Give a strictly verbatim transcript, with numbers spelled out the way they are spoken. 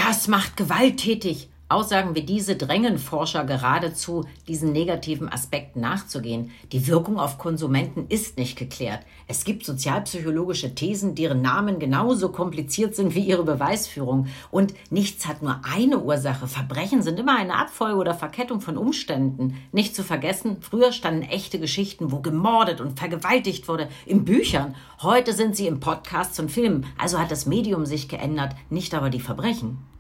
Das macht gewalttätig. Aussagen wie diese drängen Forscher geradezu, diesen negativen Aspekten nachzugehen. Die Wirkung auf Konsumenten ist nicht geklärt. Es gibt sozialpsychologische Thesen, deren Namen genauso kompliziert sind wie ihre Beweisführung. Und nichts hat nur eine Ursache. Verbrechen sind immer eine Abfolge oder Verkettung von Umständen. Nicht zu vergessen, früher standen echte Geschichten, wo gemordet und vergewaltigt wurde, in Büchern. Heute sind sie in Podcasts und Filmen. Also hat das Medium sich geändert, nicht aber die Verbrechen.